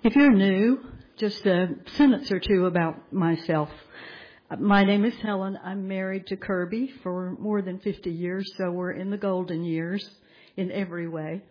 If you're new, just a sentence or two about myself. My name is Helen. I'm married to Kirby for more than 50 years, so we're in the golden years in every way.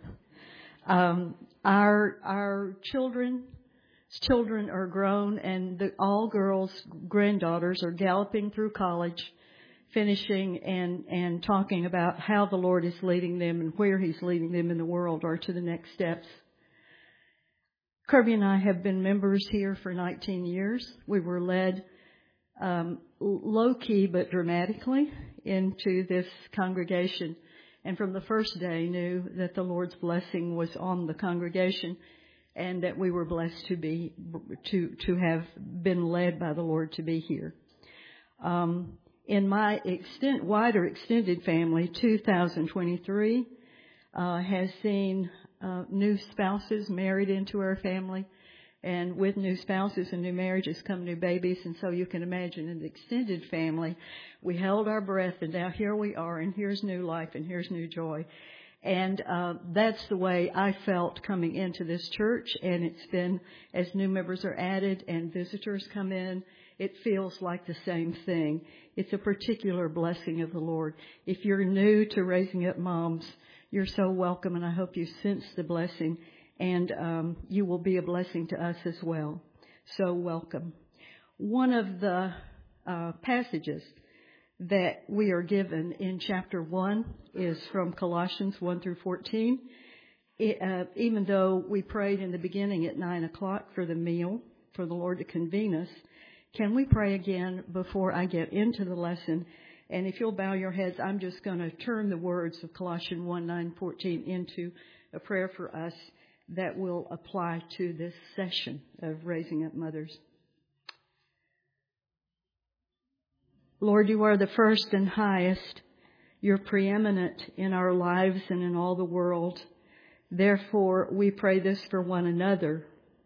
Our children are grown, and the all girls granddaughters are galloping through college, finishing and talking about how the Lord is leading them and where He's leading them in the world or to the next steps. Kirby and I have been members here for 19 years. We were led low-key but dramatically into this congregation, and from the first day knew that the Lord's blessing was on the congregation and that we were blessed to have been led by the Lord to be here. In my wider extended family, 2023 has seen new spouses married into our family, and with new spouses and new marriages come new babies, and so you can imagine in the extended family, we held our breath, and now here we are, and here's new life, and here's new joy. And that's the way I felt coming into this church, and it's been, as new members are added and visitors come in, it feels like the same thing. It's a particular blessing of the Lord. If you're new to Raising Up Moms, you're so welcome, and I hope you sense the blessing, and you will be a blessing to us as well. So welcome. One of the passages that we are given in chapter 1 is from Colossians 1 through 14. Even though we prayed in the beginning at 9 o'clock for the meal, for the Lord to convene us, can we pray again before I get into the lesson? And if you'll bow your heads, I'm just going to turn the words of Colossians 1, 9, 14 into a prayer for us that will apply to this session of Raising Up Mothers. Lord, you are the first and highest. You're preeminent in our lives and in all the world. Therefore, we pray this for one another,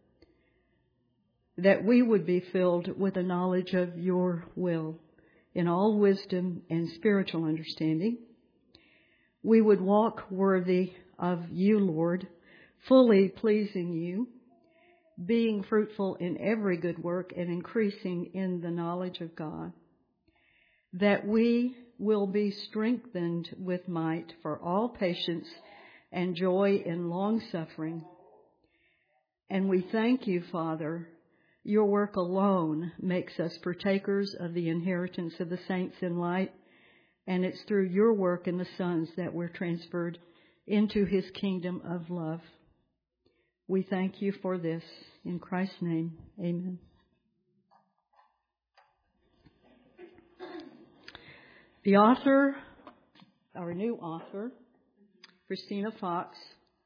that we would be filled with a knowledge of your will in all wisdom and spiritual understanding. We would walk worthy of you, Lord, fully pleasing you, being fruitful in every good work and increasing in the knowledge of God, that we will be strengthened with might for all patience and joy in long suffering. And we thank you, Father. Your work alone makes us partakers of the inheritance of the saints in light, and it's through your work in the sons that we're transferred into his kingdom of love. We thank you for this. In Christ's name, amen. The author, our new author, Christina Fox,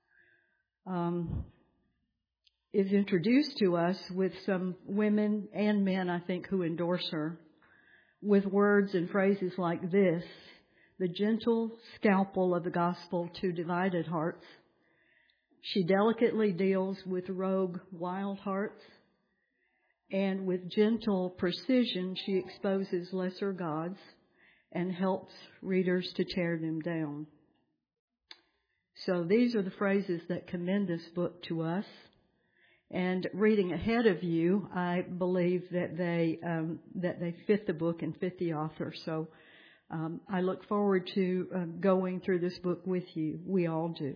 is introduced to us with some women and men, I think, who endorse her, with words and phrases like this: the gentle scalpel of the gospel to divided hearts. She delicately deals with rogue, wild hearts, and with gentle precision she exposes lesser gods and helps readers to tear them down. So these are the phrases that commend this book to us. And reading ahead of you, I believe that they fit the book and fit the author. So I look forward to going through this book with you. We all do.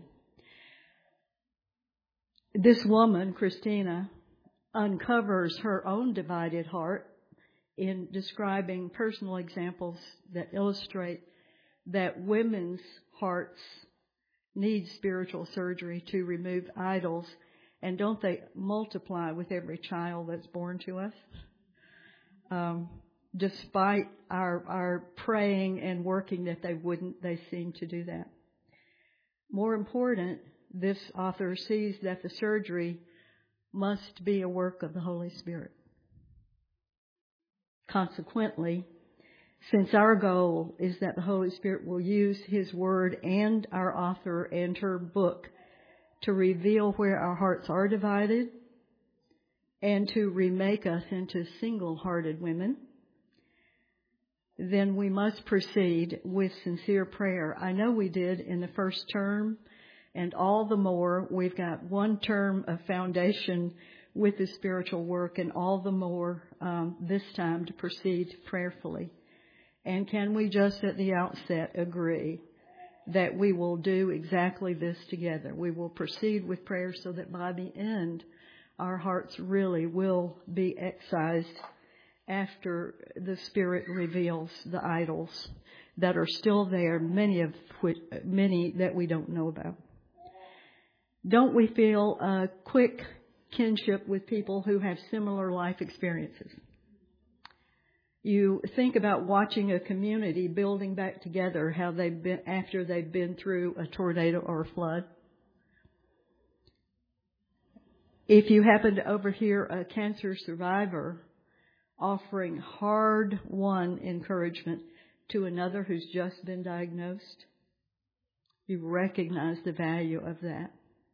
This woman, Christina, uncovers her own divided heart in describing personal examples that illustrate that women's hearts need spiritual surgery to remove idols. And don't they multiply with every child that's born to us? Despite our praying and working that they wouldn't, they seem to do that. More important, this author sees that the surgery must be a work of the Holy Spirit. Consequently, since our goal is that the Holy Spirit will use His Word and our author and her book to reveal where our hearts are divided and to remake us into single-hearted women, then we must proceed with sincere prayer. I know we did in the first term, and all the more we've got one term of foundation with the spiritual work, and all the more this time to proceed prayerfully. And can we just at the outset agree that we will do exactly this together? We will proceed with prayer so that by the end our hearts really will be excised after the Spirit reveals the idols that are still there, many that we don't know about. Don't we feel a quick kinship with people who have similar life experiences? You think about watching a community building back together, how they've been after they've been through a tornado or a flood. If you happen to overhear a cancer survivor offering hard-won encouragement to another who's just been diagnosed, you recognize the value of that.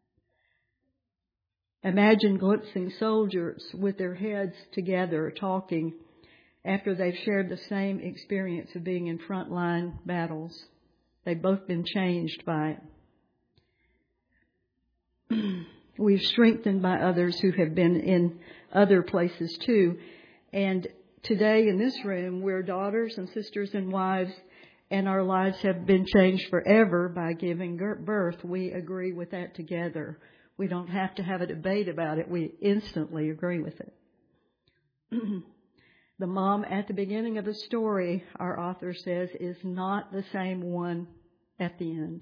Imagine glimpsing soldiers with their heads together talking after they've shared the same experience of being in frontline battles. They've both been changed by it. We've strengthened by others who have been in other places too. And today in this room, we're daughters and sisters and wives, and our lives have been changed forever by giving birth. We agree with that together. We don't have to have a debate about it. We instantly agree with it. The mom at the beginning of the story, our author says, is not the same one at the end.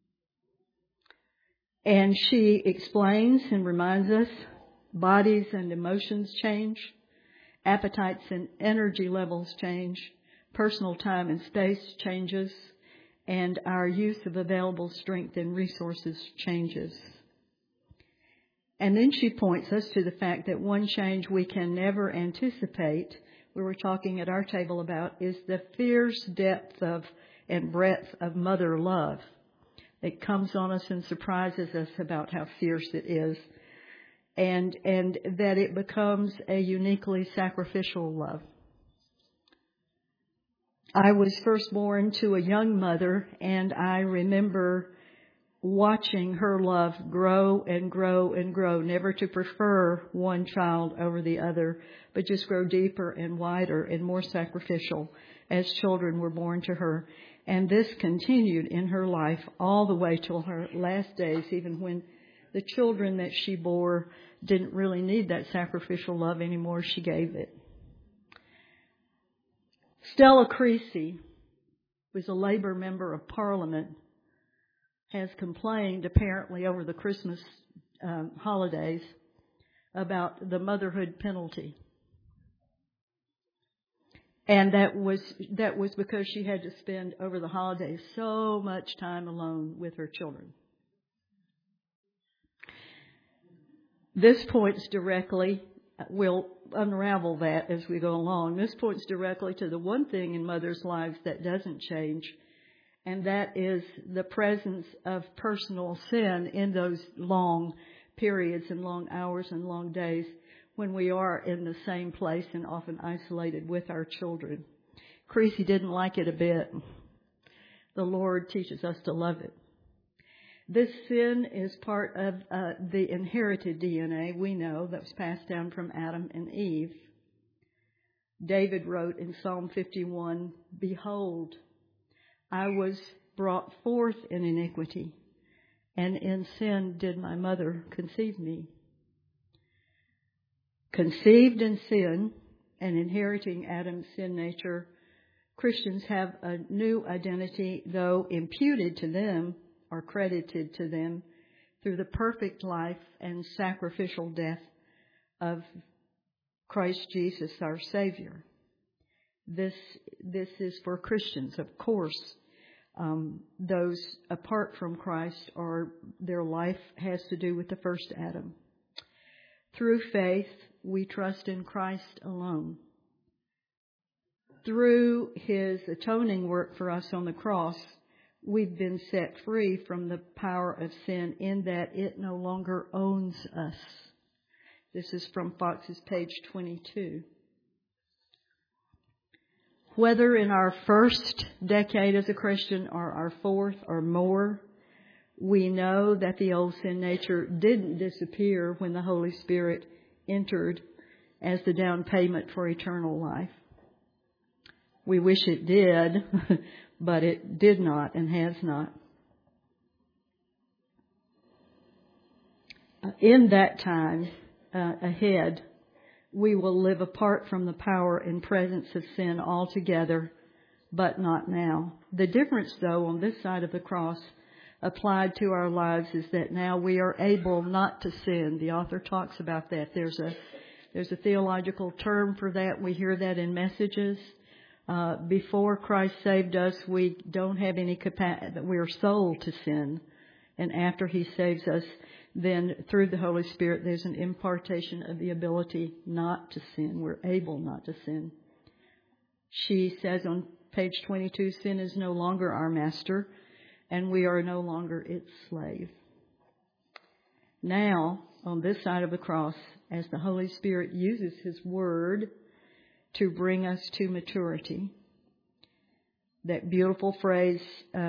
And she explains and reminds us bodies and emotions change, appetites and energy levels change, personal time and space changes, and our use of available strength and resources changes. And then she points us to the fact that one change we can never anticipate, we were talking at our table about, is the fierce depth of and breadth of mother love. It comes on us and surprises us about how fierce it is, and that it becomes a uniquely sacrificial love. I was first born to a young mother, and I remember watching her love grow and grow and grow, never to prefer one child over the other, but just grow deeper and wider and more sacrificial as children were born to her. And this continued in her life all the way till her last days, even when the children that she bore didn't really need that sacrificial love anymore. She gave it. Stella Creasy was a Labour member of Parliament, has complained apparently over the Christmas holidays about the motherhood penalty. And that was because she had to spend over the holidays so much time alone with her children. This points directly, we'll unravel that as we go along. This points directly to the one thing in mothers' lives that doesn't change, and that is the presence of personal sin in those long periods and long hours and long days when we are in the same place and often isolated with our children. Creasy didn't like it a bit. The Lord teaches us to love it. This sin is part of the inherited DNA we know that was passed down from Adam and Eve. David wrote in Psalm 51, "Behold, I was brought forth in iniquity, and in sin did my mother conceive me." Conceived in sin and inheriting Adam's sin nature, Christians have a new identity, though imputed to them or credited to them through the perfect life and sacrificial death of Christ Jesus, our Savior. This is for Christians, of course. Those apart from Christ, or their life has to do with the first Adam. Through faith, we trust in Christ alone. Through His atoning work for us on the cross, we've been set free from the power of sin in that it no longer owns us. This is from Fox's page 22. Whether in our first decade as a Christian or our fourth or more, we know that the old sin nature didn't disappear when the Holy Spirit entered as the down payment for eternal life. We wish it did, but it did not and has not. In that time ahead, we will live apart from the power and presence of sin altogether, but not now. The difference, though, on this side of the cross applied to our lives is that now we are able not to sin. The author talks about that. There's a theological term for that. We hear that in messages. Before Christ saved us, we don't have any capacity. We are sold to sin. And after He saves us, then through the Holy Spirit, there's an impartation of the ability not to sin. We're able not to sin. She says on page 22, sin is no longer our master, and we are no longer its slave. Now, on this side of the cross, as the Holy Spirit uses His Word to bring us to maturity, that beautiful phrase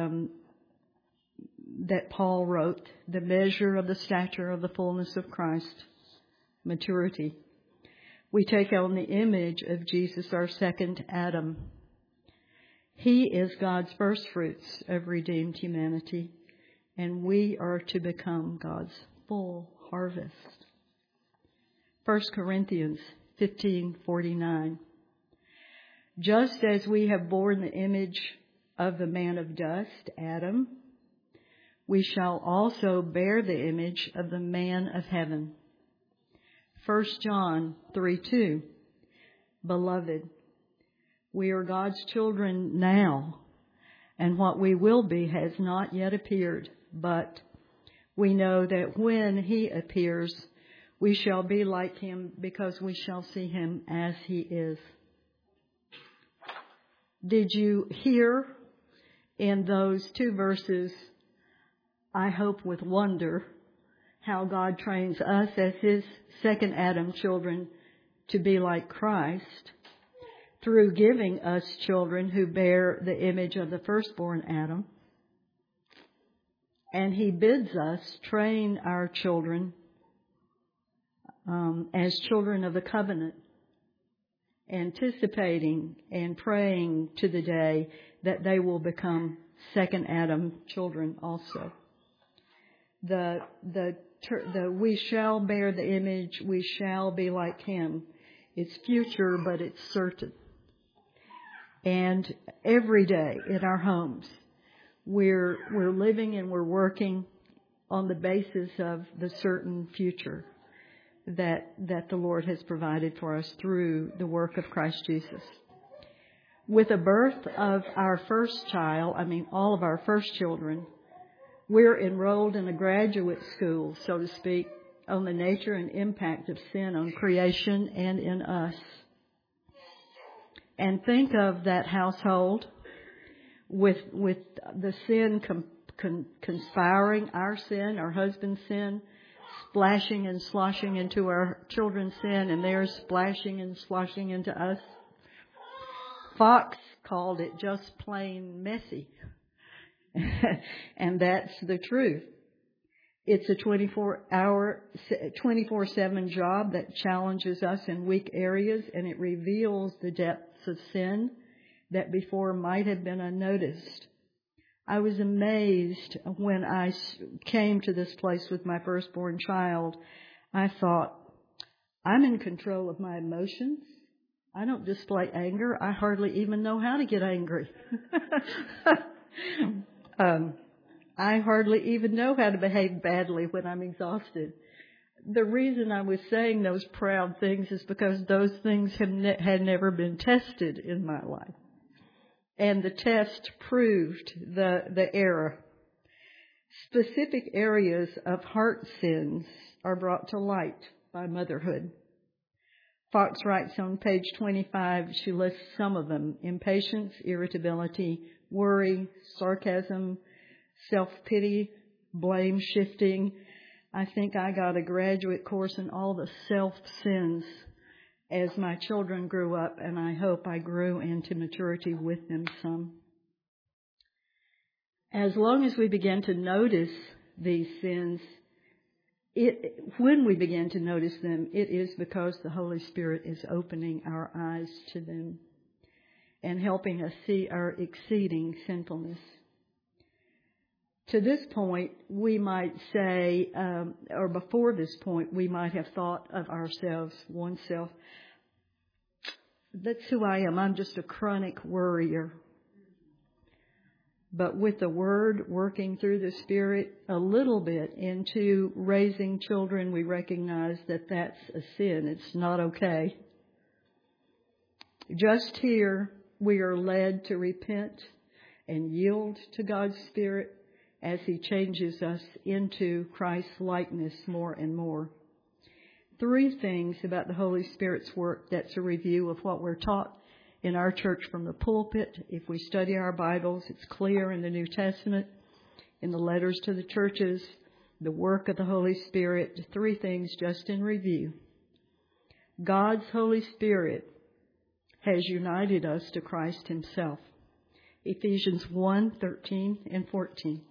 that Paul wrote, the measure of the stature of the fullness of Christ, maturity. We take on the image of Jesus, our second Adam. He is God's first fruits of redeemed humanity, and we are to become God's full harvest. 1 Corinthians 15:49. Just as we have borne the image of the man of dust, Adam, we shall also bear the image of the man of heaven. 1 John 3:2. Beloved, we are God's children now, and what we will be has not yet appeared, but we know that when He appears, we shall be like Him because we shall see Him as He is. Did you hear in those two verses, I hope with wonder, how God trains us as His second Adam children to be like Christ through giving us children who bear the image of the firstborn Adam. And He bids us train our children as children of the covenant, anticipating and praying to the day that they will become second Adam children also. The we shall bear the image, we shall be like Him. It's future, but it's certain. And every day in our homes, we're living and we're working on the basis of the certain future that the Lord has provided for us through the work of Christ Jesus. With the birth of our first child, all of our first children, we're enrolled in a graduate school, so to speak, on the nature and impact of sin on creation and in us. And think of that household with the sin conspiring, our sin, our husband's sin, splashing and sloshing into our children's sin, and they're splashing and sloshing into us. Fox called it just plain messy. And that's the truth. It's a 24/7 job that challenges us in weak areas, and it reveals the depths of sin that before might have been unnoticed. I was amazed when I came to this place with my firstborn child. I thought, I'm in control of my emotions. I don't display anger. I hardly even know how to get angry. I hardly even know how to behave badly when I'm exhausted. The reason I was saying those proud things is because those things had never been tested in my life. And the test proved the error. Specific areas of heart sins are brought to light by motherhood. Fox writes on page 25, she lists some of them: impatience, irritability, worry, sarcasm, self-pity, blame shifting. I think I got a graduate course in all the self-sins as my children grew up, and I hope I grew into maturity with them some. As long as we begin to notice these sins, when we begin to notice them, it is because the Holy Spirit is opening our eyes to them and helping us see our exceeding sinfulness. To this point, we might say, or before this point, we might have thought of ourselves, oneself, that's who I am. I'm just a chronic worrier. But with the Word working through the Spirit a little bit into raising children, we recognize that that's a sin. It's not okay. Just here, we are led to repent and yield to God's Spirit as He changes us into Christ's likeness more and more. 3 things about the Holy Spirit's work that's a review of what we're taught in our church from the pulpit. If we study our Bibles, it's clear in the New Testament, in the letters to the churches, the work of the Holy Spirit. 3 things just in review. God's Holy Spirit has united us to Christ Himself. Ephesians 1:13 and 14.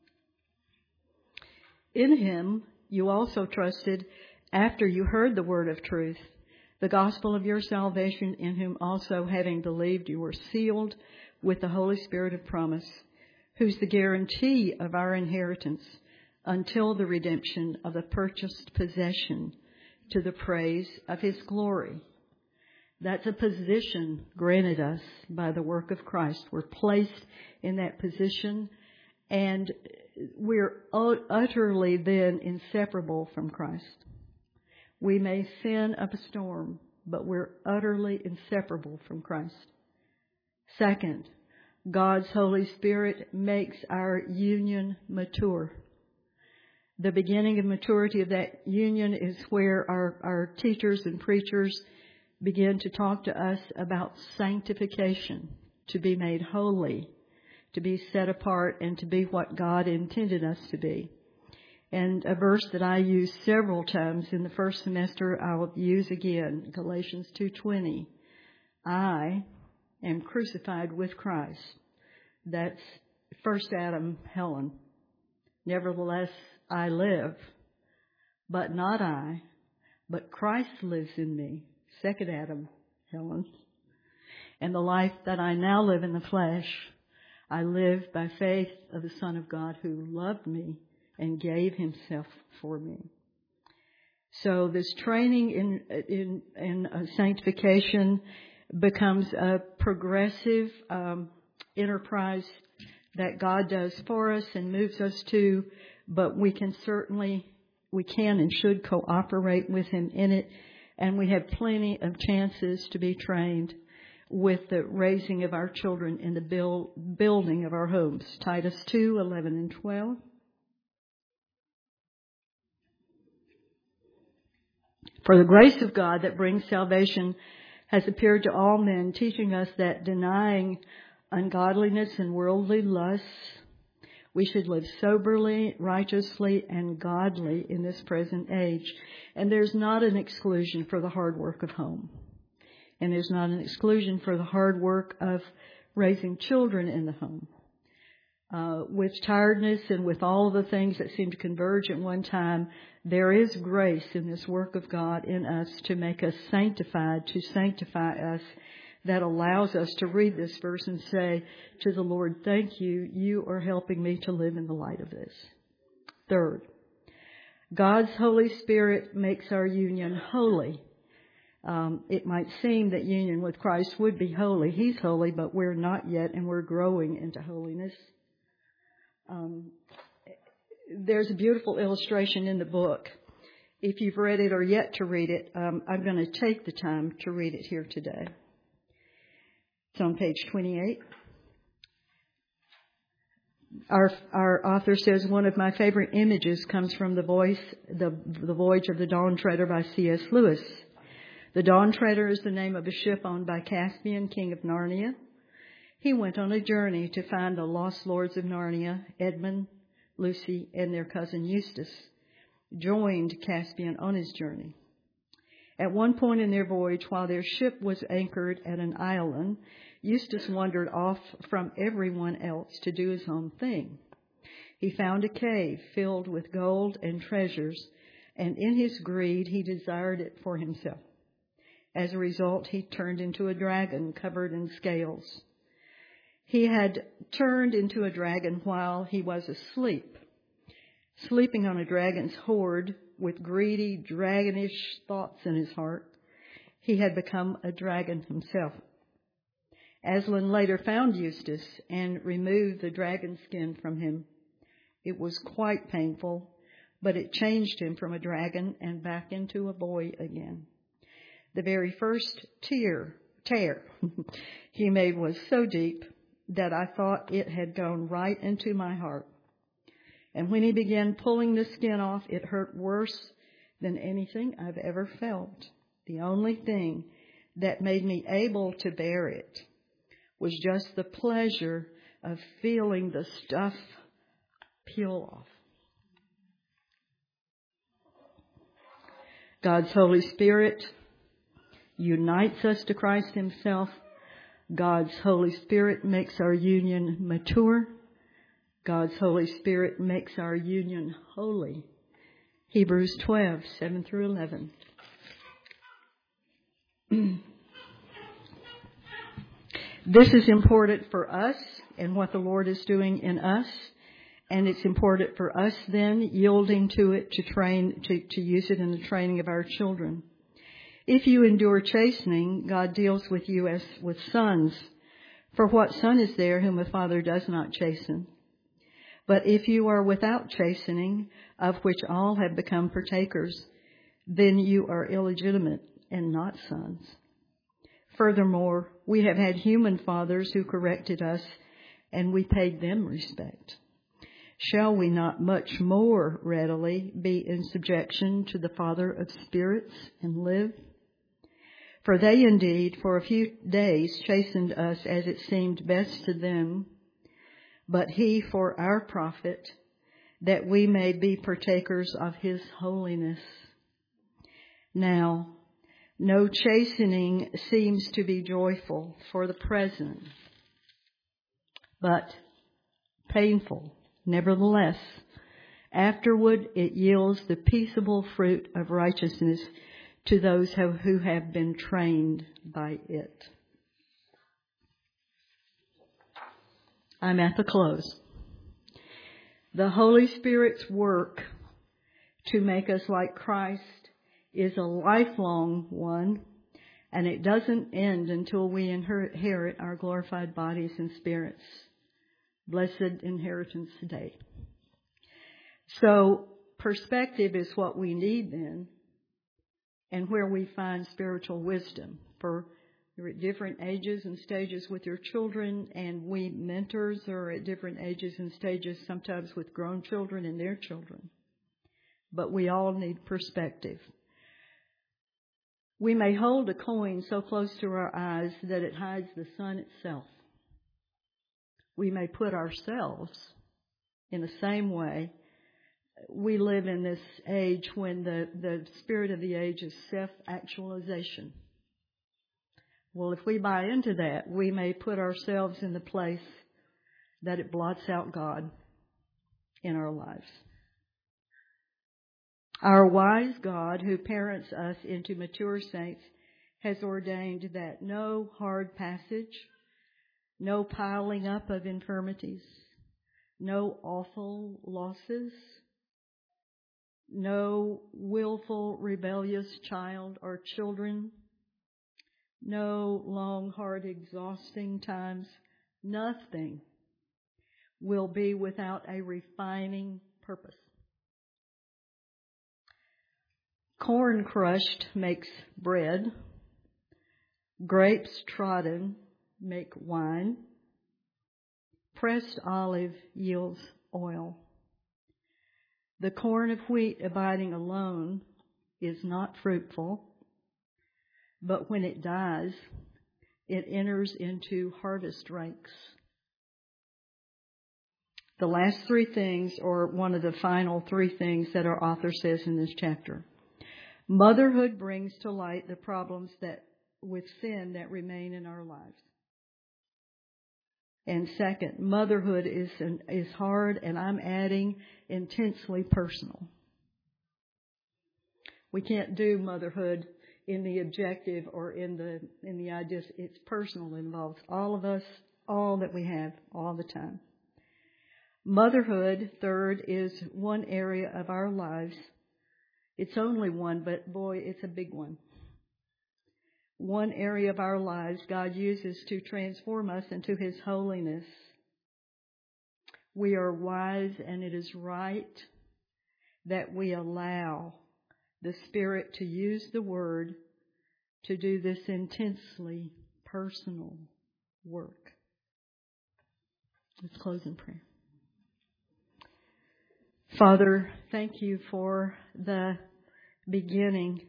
In Him you also trusted after you heard the word of truth, the gospel of your salvation, in whom also, having believed, you were sealed with the Holy Spirit of promise, who's the guarantee of our inheritance until the redemption of the purchased possession to the praise of His glory. That's a position granted us by the work of Christ. We're placed in that position, and we're utterly then inseparable from Christ. We may sin up a storm, but we're utterly inseparable from Christ. Second, God's Holy Spirit makes our union mature. The beginning of maturity of that union is where our teachers and preachers begin to talk to us about sanctification, to be made holy, to be set apart, and to be what God intended us to be. And a verse that I used several times in the first semester, I will use again, Galatians 2:20. I am crucified with Christ. That's first Adam, Helen. Nevertheless, I live, but not I, but Christ lives in me. Second Adam, Helen. And the life that I now live in the flesh, I live by faith of the Son of God who loved me and gave Himself for me. So this training in sanctification becomes a progressive enterprise that God does for us and moves us to, but we can and should cooperate with Him in it, and we have plenty of chances to be trained with the raising of our children in the building of our homes. Titus 2:11 and 12. For the grace of God that brings salvation has appeared to all men, teaching us that denying ungodliness and worldly lusts, we should live soberly, righteously, and godly in this present age. And there's not an exclusion for the hard work of home. And there's not an exclusion for the hard work of raising children in the home. With tiredness and with all the things that seem to converge at one time, there is grace in this work of God in us to make us sanctified, to sanctify us, that allows us to read this verse and say to the Lord, thank you, you are helping me to live in the light of this. Third, God's Holy Spirit makes our union holy. It might seem that union with Christ would be holy. He's holy, but we're not yet, and we're growing into holiness. There's a beautiful illustration in the book. If you've read it or yet to read it, I'm going to take the time to read it here today. It's on page 28. Our author says, one of my favorite images comes from the Voyage of the Dawn Treader by C.S. Lewis. The Dawn Treader is the name of a ship owned by Caspian, king of Narnia. He went on a journey to find the lost lords of Narnia, Edmund, Lucy, and their cousin Eustace, joined Caspian on his journey. At one point in their voyage, while their ship was anchored at an island, Eustace wandered off from everyone else to do his own thing. He found a cave filled with gold and treasures, and in his greed he desired it for himself. As a result, he turned into a dragon covered in scales. He had turned into a dragon while he was asleep, sleeping on a dragon's hoard with greedy, dragonish thoughts in his heart. He had become a dragon himself. Aslan later found Eustace and removed the dragon skin from him. It was quite painful, but it changed him from a dragon and back into a boy again. The very first tear he made was so deep that I thought it had gone right into my heart. And when he began pulling the skin off, it hurt worse than anything I've ever felt. The only thing that made me able to bear it was just the pleasure of feeling the stuff peel off. God's Holy Spirit unites us to Christ himself. God's Holy Spirit makes our union mature. God's Holy Spirit makes our union holy. Hebrews 12, 7 through 11. This is important for us and what the Lord is doing in us. And it's important for us then yielding to it to use it in the training of our children. If you endure chastening, God deals with you as with sons. For what son is there whom a father does not chasten? But if you are without chastening, of which all have become partakers, then you are illegitimate and not sons. Furthermore, we have had human fathers who corrected us, and we paid them respect. Shall we not much more readily be in subjection to the Father of spirits and live? For they indeed for a few days chastened us as it seemed best to them, but he for our profit, that we may be partakers of his holiness. Now, no chastening seems to be joyful for the present, but painful. Nevertheless, afterward it yields the peaceable fruit of righteousness to those who have been trained by it. I'm at the close. The Holy Spirit's work to make us like Christ is a lifelong one, and it doesn't end until we inherit our glorified bodies and spirits. Blessed inheritance today. So perspective is what we need then, and where we find spiritual wisdom. For you're at different ages and stages with your children, and we mentors are at different ages and stages, sometimes with grown children and their children. But we all need perspective. We may hold a coin so close to our eyes that it hides the sun itself. We may put ourselves in the same way. We live in this age when the spirit of the age is self-actualization. Well, if we buy into that, we may put ourselves in the place that it blots out God in our lives. Our wise God, who parents us into mature saints, has ordained that no hard passage, no piling up of infirmities, no awful losses, no willful, rebellious child or children, no long, hard, exhausting times, nothing will be without a refining purpose. Corn crushed makes bread. Grapes trodden make wine. Pressed olive yields oil. The corn of wheat abiding alone is not fruitful, but when it dies, it enters into harvest ranks. The last three things, or one of the final three things that our author says in this chapter. Motherhood brings to light the problems with sin that remain in our lives. And second, motherhood is hard, and I'm adding intensely personal. We can't do motherhood in the objective or in the ideas. It's personal. It involves all of us, all that we have, all the time. Motherhood, third, is one area of our lives. It's only one, but boy, it's a big one. One area of our lives God uses to transform us into His holiness. We are wise, and it is right that we allow the Spirit to use the Word to do this intensely personal work. Let's close in prayer. Father, thank you for the beginning,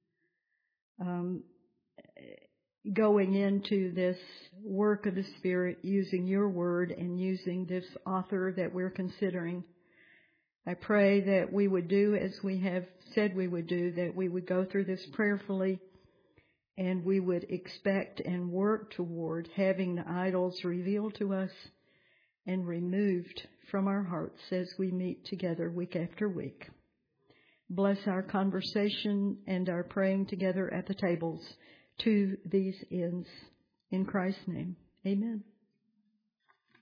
going into this work of the Spirit, using your Word and using this author that we're considering. I pray that we would do as we have said we would do, that we would go through this prayerfully, and we would expect and work toward having the idols revealed to us and removed from our hearts as we meet together week after week. Bless our conversation and our praying together at the tables to these ends. In Christ's name, amen.